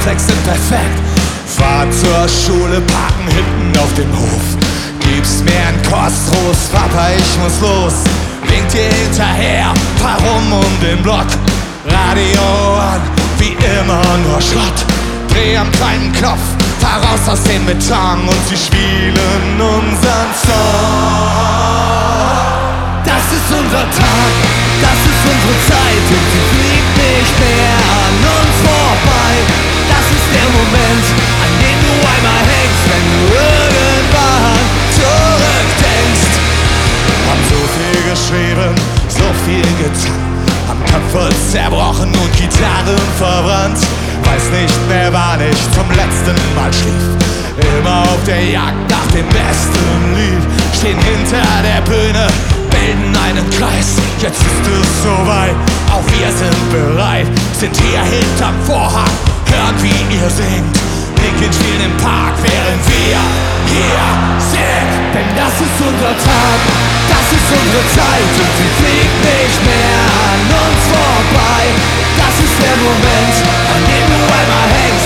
6 sind perfekt. Fahr zur Schule, parken hinten auf dem Hof. Gibst mir ein Kostros, Papa, ich muss los. Wink dir hinterher, fahr rum um den Block. Radio an, wie immer nur Schrott. Dreh am kleinen Knopf, fahr raus aus dem Beton und sie spielen unseren Song. Das ist unser Tag, das ist unsere Zeit und sie fliegt nicht mehr an uns vorbei. Das ist der Moment, an dem du einmal hängst, wenn du irgendwann zurückdenkst. Haben so viel geschrieben, so viel getan, haben Köpfe zerbrochen und Gitarren verbrannt. Weiß nicht mehr, wann ich zum letzten Mal schlief. Immer auf der Jagd nach dem besten Lied. Stehen hinter der Bühne, bilden einen Kreis. Jetzt ist es soweit, auch wir sind bereit. Sind hier hinterm Vorhang, hören wie ihr singt. Linken spielen im Park, während wir hier sind. Denn das ist unser Tag, das ist unsere Zeit und sie fliegt nicht mehr an uns vorbei. Das ist der Moment, an dem du einmal hängst.